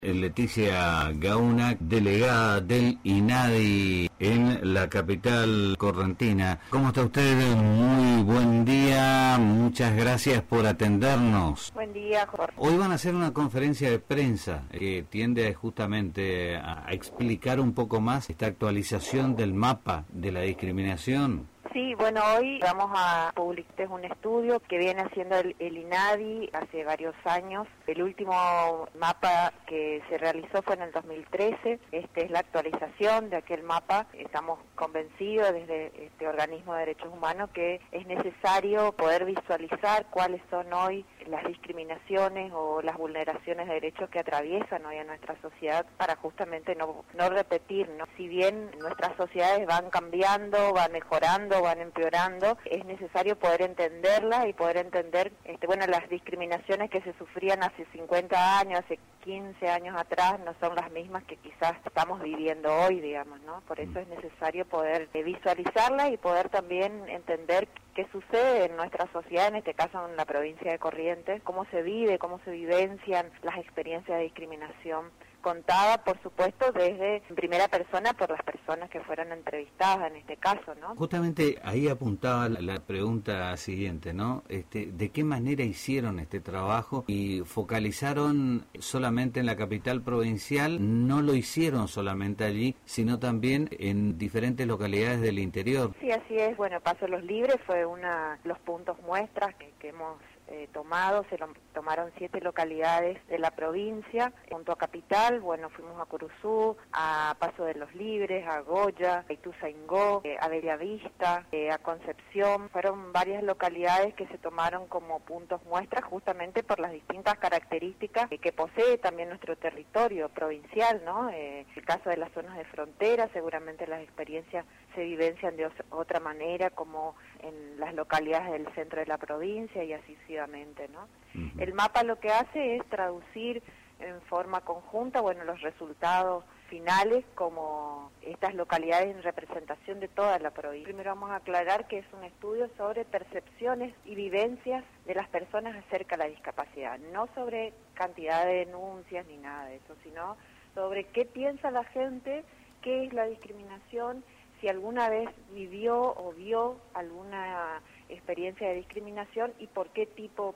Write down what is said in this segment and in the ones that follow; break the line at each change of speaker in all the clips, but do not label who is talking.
Leticia Gauna, delegada del INADI en la capital correntina. ¿Cómo está usted? Muy buen día, muchas gracias por atendernos.
Buen día, Jorge.
Hoy van a hacer una conferencia de prensa que tiende justamente a explicar un poco más esta actualización del mapa de la discriminación.
Sí, bueno, hoy vamos a publicar un estudio que viene haciendo el INADI hace varios años. El último mapa que se realizó fue en el 2013. Esta es la actualización de aquel mapa. Estamos convencidos desde este organismo de derechos humanos que es necesario poder visualizar cuáles son hoy las discriminaciones o las vulneraciones de derechos que atraviesan hoy a nuestra sociedad para justamente no repetir, ¿no? Si bien nuestras sociedades van cambiando, van mejorando, van empeorando, es necesario poder entenderla y poder entender las discriminaciones que se sufrían hace 50 años, hace 15 años atrás, no son las mismas que quizás estamos viviendo hoy, digamos, ¿no? Por eso es necesario poder visualizarla y poder también entender qué sucede en nuestra sociedad, en este caso en la provincia de Corrientes, cómo se vive, cómo se vivencian las experiencias de discriminación, contada, por supuesto, desde primera persona por las personas que fueron entrevistadas en este caso, ¿no?
Justamente ahí apuntaba la pregunta siguiente, ¿no? ¿De qué manera hicieron este trabajo y focalizaron solamente en la capital provincial? No lo hicieron solamente allí, sino también en diferentes localidades del interior.
Sí, así es. Bueno, Paso Los Libres fue los puntos muestras que hemos tomado. Se lo tomaron 7 localidades de la provincia. Junto a Capital, bueno, fuimos a Curuzú, a Paso de los Libres, a Goya, a Ituzaingó, a Bellavista, a Concepción. Fueron varias localidades que se tomaron como puntos muestras justamente por las distintas características que posee también nuestro territorio provincial, ¿no? El caso de las zonas de frontera, seguramente las experiencias se vivencian de otra manera, como en las localidades del centro de la provincia y así sucesivamente, ¿no? Uh-huh. El mapa lo que hace es traducir en forma conjunta, los resultados finales como estas localidades en representación de toda la provincia. Primero vamos a aclarar que es un estudio sobre percepciones y vivencias de las personas acerca de la discapacidad, no sobre cantidad de denuncias ni nada de eso, sino sobre qué piensa la gente, qué es la discriminación, si alguna vez vivió o vio alguna experiencia de discriminación y por qué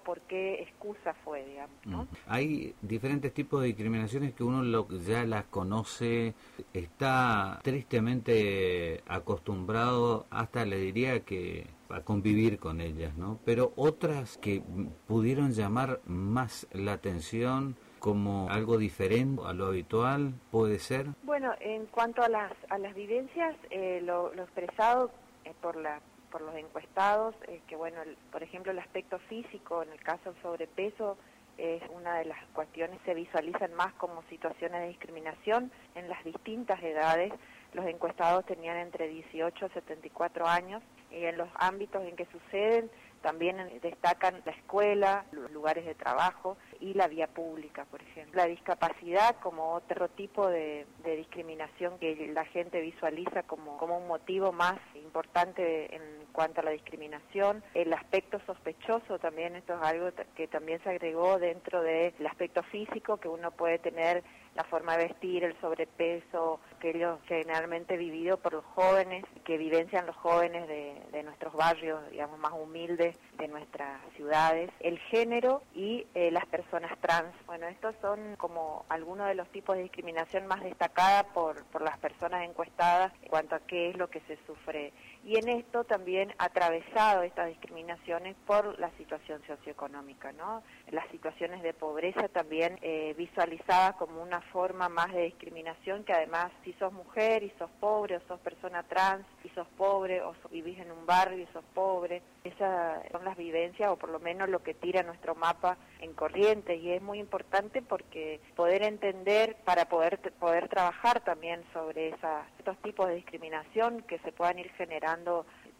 excusa fue, digamos, ¿no?
Hay diferentes tipos de discriminaciones que uno ya las conoce, está tristemente acostumbrado, hasta le diría que a convivir con ellas, ¿no? Pero otras que pudieron llamar más la atención como algo diferente a lo habitual, ¿puede ser?
Bueno, en cuanto a las vivencias, lo expresado por los encuestados, por ejemplo, el aspecto físico, en el caso del sobrepeso, es una de las cuestiones que se visualizan más como situaciones de discriminación en las distintas edades. Los encuestados tenían entre 18 y 74 años, y en los ámbitos en que suceden también destacan la escuela, los lugares de trabajo y la vía pública, por ejemplo. La discapacidad como otro tipo de discriminación que la gente visualiza como un motivo más importante en cuanto a la discriminación. El aspecto sospechoso también, esto es algo que también se agregó dentro del aspecto físico, que uno puede tener la forma de vestir, el sobrepeso, aquello generalmente vivido por los jóvenes, que vivencian los jóvenes de nuestros barrios, digamos, más humildes de nuestras ciudades, el género y las personas trans. Bueno, estos son como algunos de los tipos de discriminación más destacada por las personas encuestadas en cuanto a qué es lo que se sufre. Y en esto también atravesado estas discriminaciones por la situación socioeconómica, ¿no? Las situaciones de pobreza también visualizadas como una forma más de discriminación, que además si sos mujer y sos pobre, o sos persona trans y sos pobre, o vivís en un barrio y sos pobre, esas son las vivencias, o por lo menos lo que tira nuestro mapa en Corrientes, y es muy importante porque poder entender, para poder trabajar también sobre estos tipos de discriminación que se puedan ir generando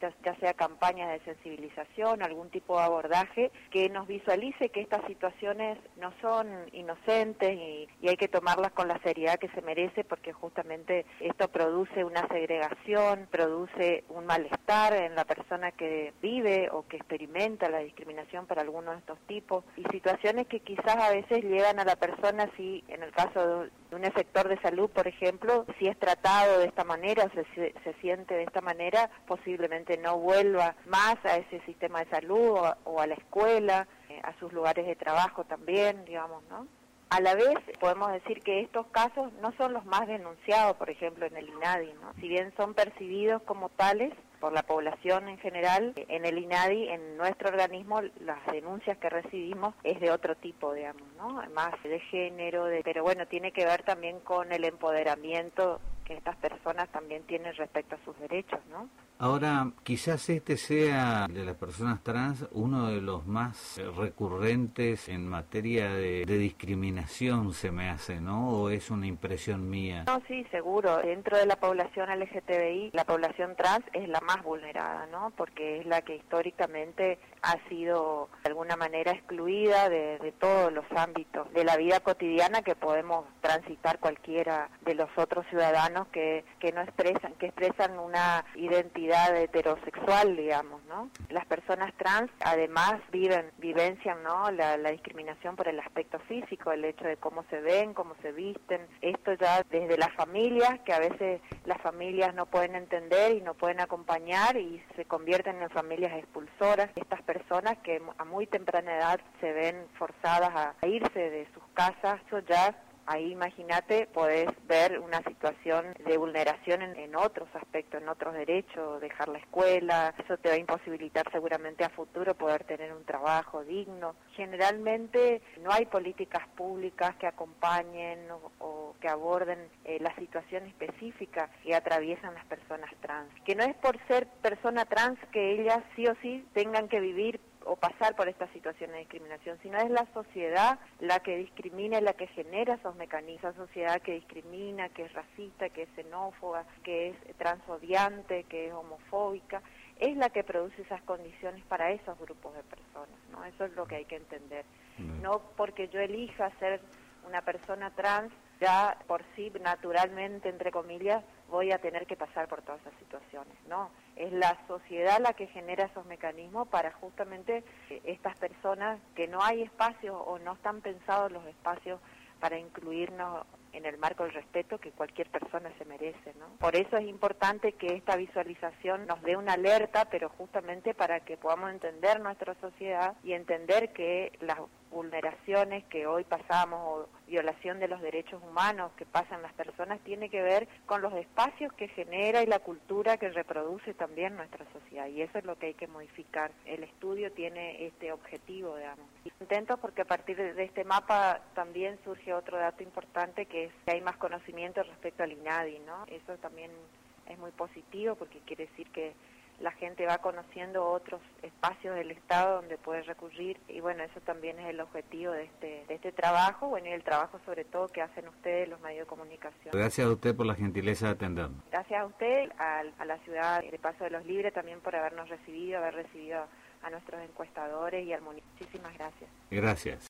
ya sea campañas de sensibilización, algún tipo de abordaje que nos visualice que estas situaciones no son inocentes y hay que tomarlas con la seriedad que se merece, porque justamente esto produce una segregación, produce un malestar en la persona que vive o que experimenta la discriminación por alguno de estos tipos, y situaciones que quizás a veces llegan a la persona, si en el caso de un sector de salud, por ejemplo, si es tratado de esta manera, se siente de esta manera, posiblemente no vuelva más a ese sistema de salud o a la escuela, a sus lugares de trabajo también, digamos, ¿no? A la vez, podemos decir que estos casos no son los más denunciados, por ejemplo, en el INADI, ¿no? Si bien son percibidos como tales por la población en general, en el INADI, en nuestro organismo, las denuncias que recibimos es de otro tipo, digamos, ¿no? Más de género, pero bueno, tiene que ver también con el empoderamiento que estas personas también tienen respecto a sus derechos, ¿no?
Ahora, quizás este sea, de las personas trans, uno de los más recurrentes en materia de discriminación, se me hace, ¿no? ¿O es una impresión mía?
No, sí, seguro. Dentro de la población LGTBI, la población trans es la más vulnerada, ¿no? Porque es la que históricamente ha sido de alguna manera excluida de todos los ámbitos de la vida cotidiana que podemos transitar cualquiera de los otros ciudadanos que no expresan una identidad heterosexual, digamos, ¿no? Las personas trans además vivencian, ¿no?, la discriminación por el aspecto físico, el hecho de cómo se ven, cómo se visten. Esto ya desde las familias, que a veces las familias no pueden entender y no pueden acompañar y se convierten en familias expulsoras. Estas personas que a muy temprana edad se ven forzadas a irse de sus casas, eso ya, ahí imagínate, podés ver una situación de vulneración en otros aspectos, en otros derechos, dejar la escuela. Eso te va a imposibilitar seguramente a futuro poder tener un trabajo digno. Generalmente no hay políticas públicas que acompañen o que aborden la situación específica que atraviesan las personas trans. Que no es por ser persona trans que ellas sí o sí tengan que vivir o pasar por estas situaciones de discriminación, sino es la sociedad la que discrimina y la que genera esos mecanismos. Esa sociedad que discrimina, que es racista, que es xenófoba, que es transodiante, que es homofóbica, es la que produce esas condiciones para esos grupos de personas, ¿no? Eso es lo que hay que entender. No porque yo elija ser una persona trans, ya por sí, naturalmente, entre comillas, voy a tener que pasar por todas esas situaciones, ¿no? Es la sociedad la que genera esos mecanismos para justamente estas personas que no hay espacios o no están pensados los espacios para incluirnos en el marco del respeto que cualquier persona se merece, ¿no? Por eso es importante que esta visualización nos dé una alerta, pero justamente para que podamos entender nuestra sociedad y entender que las vulneraciones que hoy pasamos o violación de los derechos humanos que pasan las personas tiene que ver con los espacios que genera y la cultura que reproduce también nuestra sociedad, y eso es lo que hay que modificar. El estudio tiene este objetivo, digamos. Y contento porque a partir de este mapa también surge otro dato importante, que es que hay más conocimiento respecto al INADI, ¿no? Eso también es muy positivo porque quiere decir que la gente va conociendo otros espacios del Estado donde puede recurrir, y bueno, eso también es el objetivo de este trabajo, bueno, y el trabajo sobre todo que hacen ustedes, los medios de comunicación.
Gracias a usted por la gentileza de atendernos.
Gracias a usted, a la ciudad de Paso de los Libres también por haber recibido a nuestros encuestadores y al municipio. Muchísimas gracias.
Gracias.